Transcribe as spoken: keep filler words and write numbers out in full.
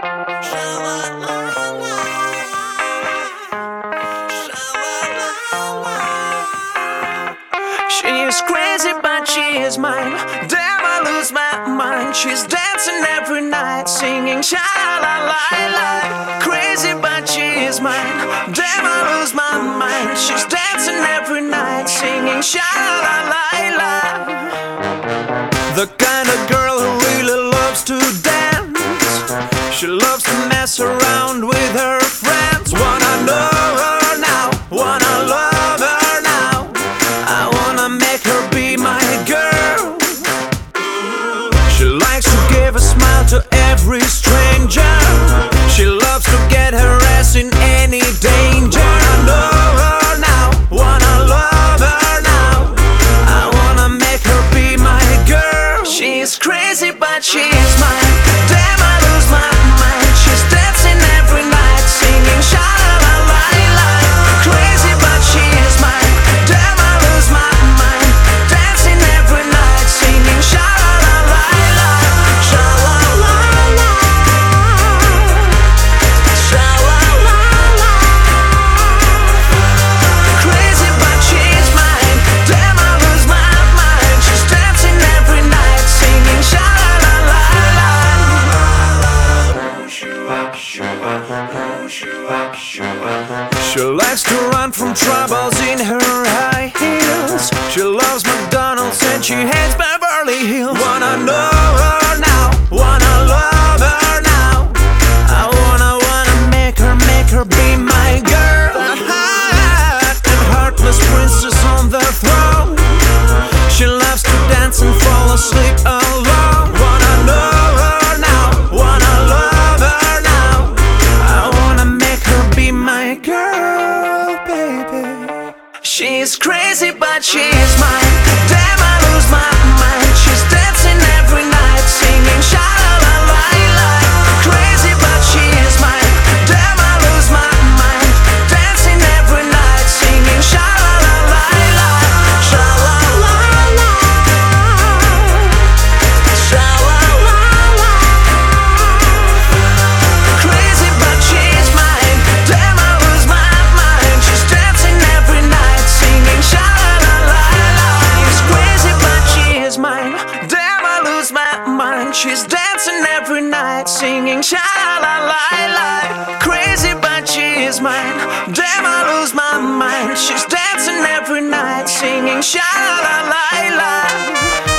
She is crazy, but she is mine. Damn, I lose my mind. She's dancing every night, singing sha la la la. Crazy, but she is mine. Damn, I lose my mind. She's dancing every night, singing sha la la la. The kind of girl who really loves to dance. She loves to mess around with her friends. Wanna know her now, wanna love her now. I wanna make her be my girl. She likes to give a smile to every stranger. She loves to get her ass in any danger. I know her now, wanna love her now. I wanna make her be my girl. She's crazy, but she's mine. Damn, I lose my mind. She's dancing every night, singing sha la la la. Crazy, but she is mine. Damn, I lose my mind. Dancing every night, singing sha la la la. Sha la la la. Sha la la la. Crazy, but she's mine. Damn, I lose my mind. She's dancing every night, singing sha la la la. She likes to run from troubles in her high heels. She loves McDonald's and she hates Beverly Hills. Wanna know her now, wanna love her now. I wanna, wanna make her, make her be my girl. A hot and heartless princess on the throne. She loves to dance and fall asleep alone. Wanna know her now, wanna love her now. I wanna make her be my girl, baby. She's crazy, but she's mine. Damn, I lose my mind. She's dancing every night, singing sha la la la. Crazy, but she is mine. Damn, I lose my mind. Dancing every night, singing sha la la la. Sha la la la. Sha la la la. Crazy, but she's mine. Damn, I lose my mind. She's dancing every night, singing sha la la la. She's crazy, but she is mine. Damn, I lose my mind. She's dancing every night, singing sha la la la. Crazy, but she is mine. Damn, I lose my mind. She's dancing every night, singing sha la la la.